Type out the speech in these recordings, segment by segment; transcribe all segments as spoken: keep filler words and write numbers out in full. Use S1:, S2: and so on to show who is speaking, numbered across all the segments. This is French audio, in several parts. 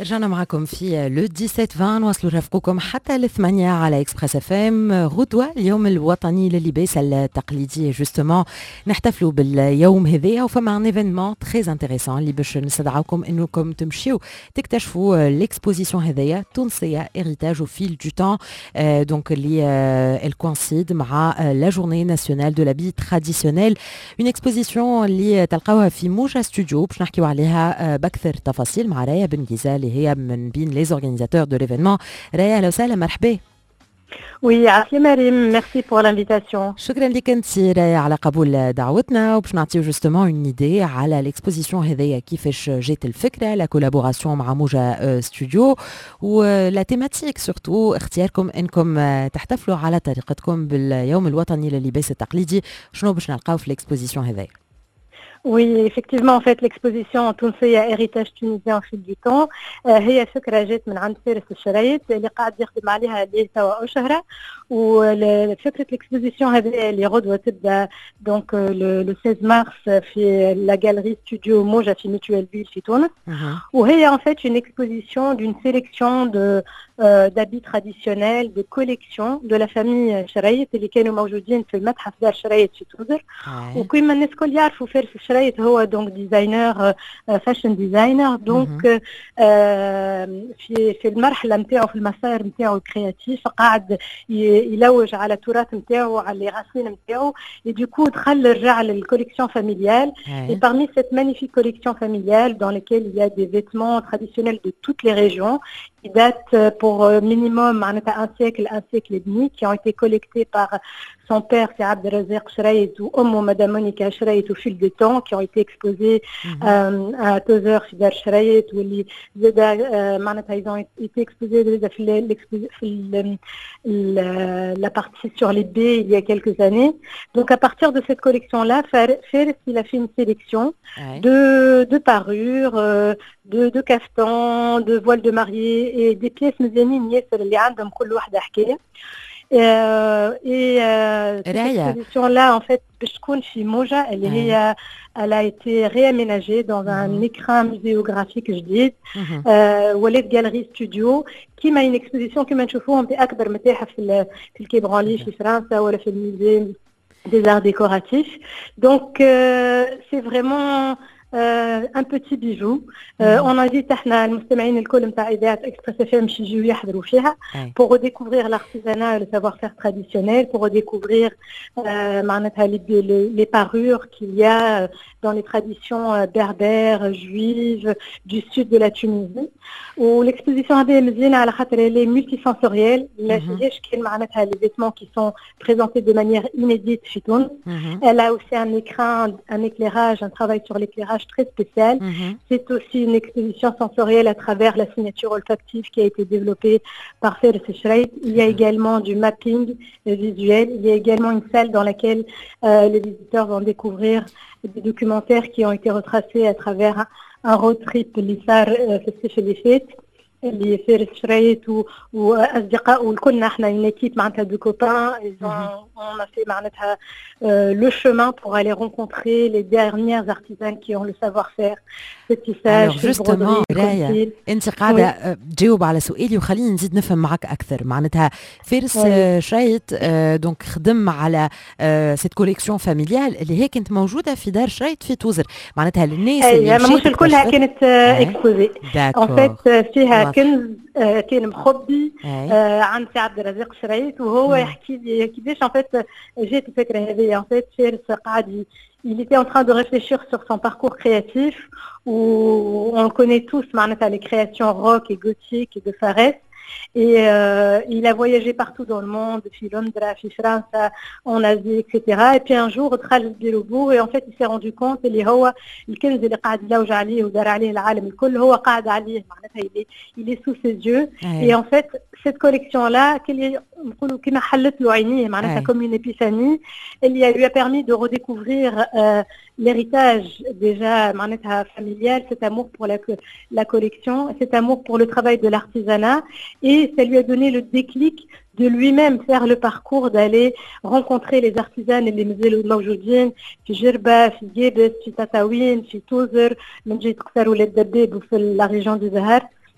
S1: رجعنا معكم في لو سبعة عشر نواصلوا رفقكم حتى الثمانية على اكسبريس اف ام. غدوة اليوم الوطني لللباس التقليدي، جوستومون نحتفلوا باليوم هذايا، وفما ان ايفينمون تري انتريسون اللي باش نستدعوكم انكم تمشيو تكتشفوا ليكسبوزيسيون هذايا تونسية هيريتاج او فيل دو تان، دونك اللي الكوانسيد مع لا جورني ناسيونال دو لابي تراديسيونيل، اون اكسبوزيسيون اللي تلقاوها في موجة ستوديو. باش نحكيو عليها باكثر تفاصيل مع رايا بن جيزال اللي هي من بين لي زورغانيزاتور دو ليفينمون. رايا اهلا وسهلا، مرحبا.
S2: وي عافية مريم، ميرسي بور لانفيتاسيون.
S1: شكرا لك انت رايا على قبول دعوتنا، وباش نعطيو جوستومون اون ايدي على ليكسبوزيسيون هذيا كيفاش جات الفكره، لا كولابوراسيون مع موجة ستوديو، ولا تيماتيك سورتو اختياركم انكم تحتفلوا على طريقتكم باليوم الوطني لللباس التقليدي. شنو باش نلقاو في ليكسبوزيسيون هذيا؟
S2: Oui, effectivement, en fait, l'exposition Tounsiya héritage tunisien au fil du temps هي فكرة جات من عند فارس الشرايط اللي قاعد يخدم عليها ليه توا أشهر. وفكرة l'exposition هذه اللي غدوة تبدا دونك لو ستة عشر مارس في لا جاليري ستوديو موجة في ميتوال فيل في تونس. وهي en fait une exposition d'une sélection de d'habits traditionnels, de collections de la famille شرايط اللي كانوا موجودين في المتحف دار شرايط في توزر. وكما الناس الكل يعرفوا فارس الشرايط هو دونك ديزاينر فاشن ديزاينر، دونك في في المرحله نتاعو في المسار نتاعو الكرياتيف قاعد يلوج على التراث نتاعو على لي راسين نتاعو، et du coup دخل رجع للكوليكسيون فاميليال. et parmi cette magnifique collection familiale dans laquelle il y a des vêtements traditionnels de toutes les régions qui datent pour minimum un siècle, un siècle et demi, qui ont été collectés par son père, c'est Abdelrazak Chraït, ou Omo Madame Monica Chraït au fil du temps, qui ont été exposés mm-hmm. euh, à Tozer Fidar Chraït, où les, euh, ils ont été exposés la partie sur les baies il y a quelques années. Donc à partir de cette collection-là, Fares il a fait une sélection ouais. de, de parures, euh, de, de caftans, de voiles de mariée et des pièces مزيانين ياسر اللي عندهم كل واحدة حكاية. Euh, et euh, cette exposition-là, en fait, chez Moja, elle, est, euh, elle a été réaménagée dans un mm-hmm. écrin muséographique, je dis, mm-hmm. euh, ou les galeries studio, qui m'a une exposition qui m'a chauffé, on peut accueillir متاحف في في Quai Branly, في فرنسا, ou في musée des arts décoratifs. Donc, euh, c'est vraiment Euh, un petit bijou. Euh, on invite احنا المستمعين الكل نتاع اذاعه اكسبريس اف ام يجيو يحضروا فيها pour redécouvrir l'artisanat et le savoir-faire traditionnel, pour redécouvrir euh, معناتها les, les parures qu'il y a dans les traditions euh, berbères, juives du sud de la Tunisie. و l'exposition هذه مزيانه على خاطر elle est multisensorielle. لا فيهاش كان معناتها les vêtements qui sont présentés de manière inédite في تونس. Elle a aussi un écran, un éclairage, un travail sur l'éclairage très spécial. Mm-hmm. C'est aussi une exposition sensorielle à travers la signature olfactive qui a été développée par Fares Chraït. Il y a également du mapping visuel. Il y a également une salle dans laquelle euh, les visiteurs vont découvrir des documentaires qui ont été retracés à travers un, un road trip اللي صار في الصيف اللي فات اللي فارس شرايط واصدقاء والكلنا احنا une équipe معناتها de copains. Ils ont, on a fait معناتها euh, le chemin pour aller rencontrer les dernières artisanes qui ont le savoir-faire في التيساج في البرودري.
S1: رايا انت قاعده تجاوب على سؤالي وخليني نزيد نفهم معك اكثر. معناتها فارس شرايط دونك خدم على سيت كوليكسيون فاميليال اللي هي كانت موجوده في دار شرايط في توزر. معناتها الناس اللي
S2: مش الكلها كانت اكسبوزي ان فيت فيها كنز كان مخبي عند سي عبد الرزاق شرايط وهو يحكي لي كيفاش ان فيت جات الفكره هذه. ان فيت فارس قاعد il était en train de réfléchir sur son parcours créatif où on le connaît tous معناتها les créations rock et gothique de Fares. Et euh, il a voyagé partout dans le monde, في Londres, في فرنسا, en Asie, et cetera. Et puis un jour, خرج بيروبور, et en fait, il s'est rendu compte اللي هو الكنز اللي قاعد يلوج عليه ودار عليه العالم الكل هو قاعد عليه معناتها il est, il est sous ses yeux. Ouais. Et en fait, cette collection-là, نقولوا كما حلت له عينيه معناتها ouais. comme une épiphanie, elle lui a permis de redécouvrir euh, l'héritage déjà معناتها familial, cet amour pour la, la collection, cet amour pour le travail de l'artisanat. Et ça lui a donné le déclic de lui-même faire le parcours d'aller rencontrer les artisans et les musées الموجودين في جربة في جيبس في تطاوين في توزر من جهة قصر ولاد دباب وفي la région du Zahar.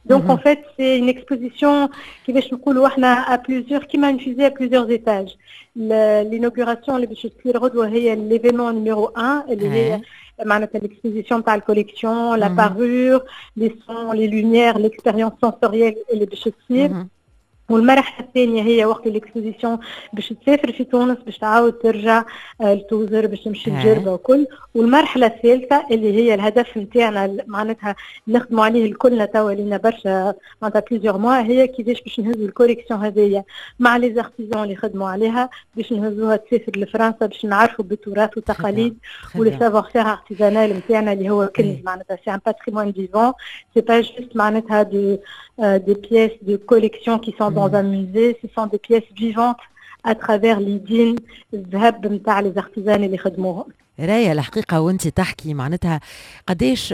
S2: Donc en fait c'est une exposition qui باش نقولوا احنا à plusieurs qui m'a infusé à plusieurs étages. L'inauguration اللي باش تصير غدوة هي l'événement numéro un اللي هي معناتها l'exposition تاع الكوليكسيون, la parure, les sons, les lumières, l'expérience sensorielle اللي باش تصير. والمرحلة الثانية هي وقت الاكسبوزيسيون باش تسافر في تونس باش تعاود ترجع لتوزر باش تمشي لجربة وكل. والمرحلة الثالثة اللي هي الهدف نتاعنا معناتها نخدموا عليه الكلنا توا لينا برشا معناتها بليزيور موا, هي كيفاش باش نهزوا الكوليكسيون هذيا مع لي زارتيزون اللي خدموا عليها باش نهزوها تسافر لفرنسا باش نعرفوا بالتراث والتقاليد ولي سافوار فير ارتيزانال نتاعنا اللي هو كنز معناتها سي ان باتريمون فيفون, سي با جوست معناتها دو des pièces de collection qui sont dans un musée, ce sont des pièces vivantes à travers les dînes, الذهب نتاع les artisans اللي خدموهم.
S1: راية الحقيقة وانت تحكي معناتها قديش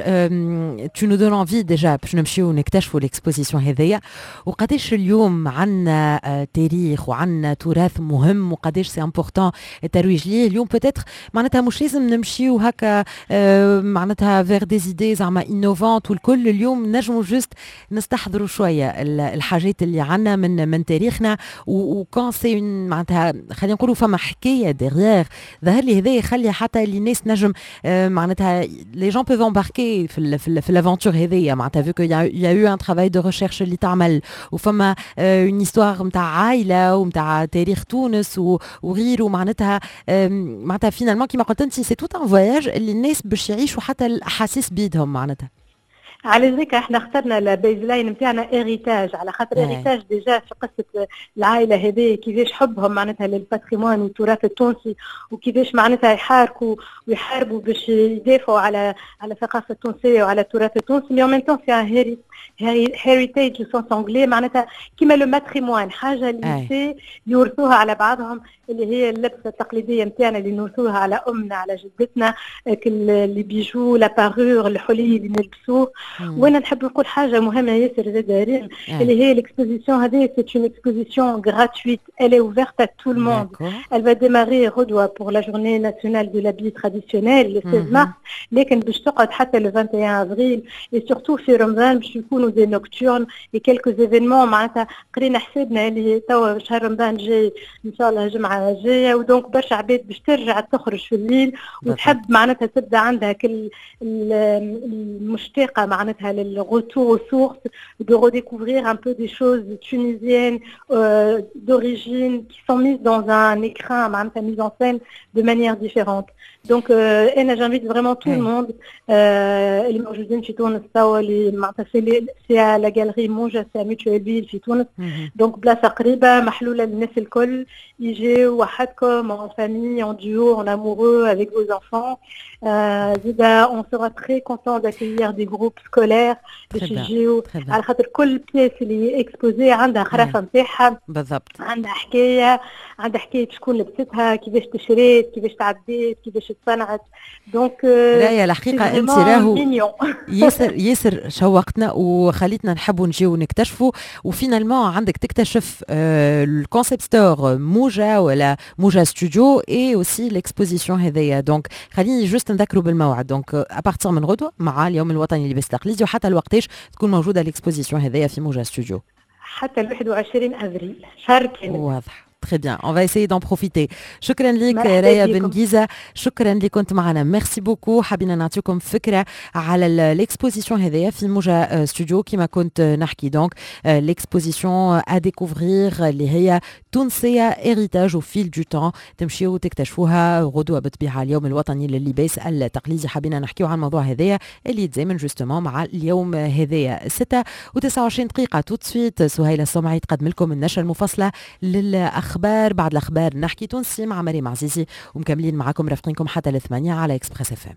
S1: tu nous donnes envie déjà باش نمشيو نكتشفوا الاكسبوزيسيون هذيا, وقديش اليوم عندنا تاريخ وعندنا تراث مهم وقديش سي امبورطون الترويج ليه اليوم. بوتيتر معناتها مش لازم نمشيو هكا معناتها فيغ دي زيدي زعما انوفونت والكل, اليوم نجموا جوست نستحضروا شوية الحاجات اللي عندنا من من تاريخنا, وكان سي معناتها خلينا نقولوا فما حكاية ديغيير ظهر لي هذا يخلي حتى الناس نجم معناتها les gens peuvent embarquer في ال في, ال في l'aventure هذيا معناتها vu qu'il y a il y a eu un travail de recherche اللي تعمل وفما une histoire نتاع عائلة ونتاع تاريخ تونس وغيره معناتها معناتها finalement كيما قلت انت c'est tout un voyage اللي الناس باش يعيشوا حتى الاحاسيس بيدهم معناتها.
S2: على ذلك احنا اخترنا البيز لاين نتاعنا اريتاج على خاطر اريتاج ديجا في قصه العائله هذه كيفاش حبهم معناتها للباتريمون والتراث التونسي وكيفاش معناتها يحاركوا ويحاربوا باش يدافعوا على على الثقافه التونسيه وعلى التراث التونسي. مي اون ميم طون سي هيريتاج سونس انجلي معناتها كيما لو ماتريمون حاجه اللي يورثوها على بعضهم اللي هي اللبسه التقليديه نتاعنا اللي نورثوها على امنا على جدتنا, اللي بيجو لا بارور الحلي اللي نلبسوه. وانا نحب نقول حاجه مهمه ياسر زاد ريم اللي هي l'exposition هذه c'est une exposition gratuite, elle est ouverte à tout le monde. Elle va démarrer غدوه pour la journée nationale de l'habit traditionnel le seize mars, لكن باش تقعد حتى le vingt et un avril et surtout في رمضان باش يكونوا des nocturnes et quelques événements معناتها قرينا حسابنا اللي توا شهر رمضان جاي ان شاء الله جمعه جايه ودونك برشا عباد باش ترجع تخرج في الليل وتحب معناتها تبدا عندها كل المشتاقه معناتها للرetour aux sources, de redécouvrir un peu des choses tunisiennes euh, d'origine qui sont mises dans un écrin معناتها mise en scène de manière différente. Donc euh, انا j'invite vraiment tout le monde اللي موجودين في تونس توا اللي معناتها c'est à la galerie موجة c'est à Mutuelle Ville في تونس. donc بلاصه قريبه محلوله للناس الكل يجيو وحدكم en famille, en duo, en amoureux avec vos enfants. زيدا on sera très content d'accueillir des groupes scolaires باش يجيو على خاطر كل بيس اللي اكسبوزي عندها خرافه نتاعها
S1: بالضبط,
S2: عندها حكايه عندها حكايه شكون لبستها كيفاش تشريت كيفاش تعديت كيفاش تصنعت. دونك
S1: راية الحقيقه انت راهو ياسر ياسر شوقتنا وخليتنا نحبوا نجيو نكتشفوا وفينالمون عندك تكتشف الكونسيبت ستور موجة ولا موجة ستوديو اي اوسي ليكسبوزيسيون هذيا. دونك خليني جوست نذكروا بالموعد دونك ابارتير من غدوه مع اليوم الوطني للباس التقليدي وحتى الوقتاش تكون موجوده الاكسبوزيسيون هذيا في موجة ستوديو
S2: حتى ال واحد وعشرين افريل شهر كامل.
S1: واضح. Très bien, on va essayer d'en profiter. شكرا لك رايا بن جيزة, شكرا اللي كنت معنا, ميرسي بوكو. حابين نعطيكم فكرة على الاكسبوزيسيون هذيا في موجة ستوديو كما كنت نحكي. دونك الاكسبوزيسيون ا ديكوفرير اللي هي تونسية هيريتاج او فيل دو تون, تمشيو تكتشفوها غدوة بالطبيعة اليوم الوطني لللباس التقليدي. حابين نحكيو عن الموضوع هذايا اللي يتزامن جوستومون مع اليوم هذايا. ستة وتسعة وعشرين دقيقة توت سويت سهيلة السمعي تقدم لكم النشرة المفصلة للأخبار. بعد الأخبار نحكي تونسي مع مريم عزيزي ومكملين معكم رافقينكم حتى الثمانية على إكسبريس اف ام.